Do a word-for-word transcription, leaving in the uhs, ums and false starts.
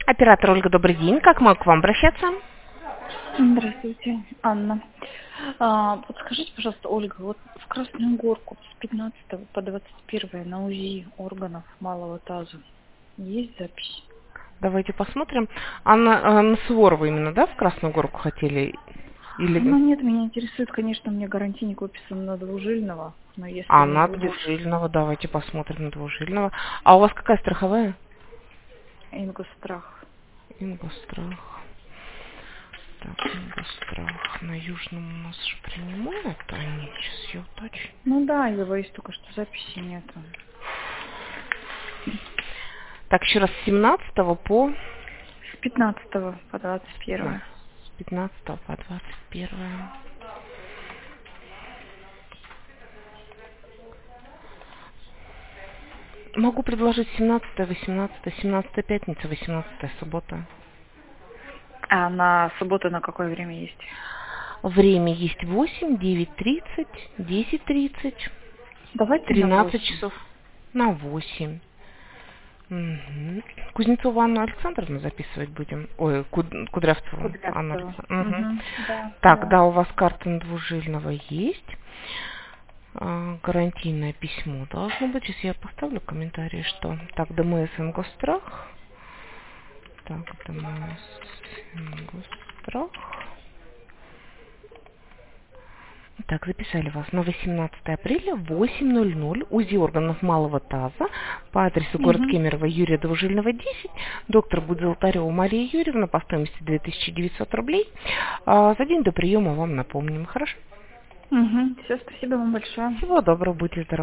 Оператор Ольга, добрый день. Как могу к вам обращаться? Здравствуйте, Анна. А, подскажите, пожалуйста, Ольга, вот в Красную Горку с пятнадцатого по двадцать первое на УЗИ органов малого таза есть запись? Давайте посмотрим. Анна, а, на Суворова именно, да, в Красную Горку хотели? Или... Ну нет, меня интересует, конечно, мне гарантийник выписан на двужильного, но если А, не на будет двужильного. Давайте посмотрим на двужильного. А у вас какая страховая? ингострах. Ингострах. Так, Ингострах. На Южном у нас же принимают они. Сейчас я уточню. Ну да, я боюсь только, что записи нету. Так, еще раз, с семнадцатого по... С пятнадцатого по двадцать Да, первое. с пятнадцатого по двадцать первое. Могу предложить семнадцатое, восемнадцатое, семнадцатое пятница, восемнадцатое суббота. А на субботу на какое время есть? Время есть восемь, девять тридцать, десять тридцать, Давайте на тринадцать восемь. часов. На восемь. Угу. Кузнецова Анну Александровну записывать будем. Ой, Куд- Кудрявцеву Анну Кудрявцева. Александровну. Угу. Угу. Да, Так, да. да, у вас карта на двужильного есть. А, гарантийное письмо должно быть. Сейчас я поставлю комментарий, что... Так, ДМС Ингострах. Так, ДМС Ингострах. Так, записали вас на восемнадцатое апреля в восемь ноль ноль УЗИ органов малого таза по адресу город Угу. Кемерово, Юрия Двужильного, десять. Доктор будет Золотарева Мария Юрьевна по стоимости две тысячи девятьсот рублей. А, за день до приема вам напомним. Хорошо? Угу. Все, спасибо вам большое. Всего доброго, будьте здоровы.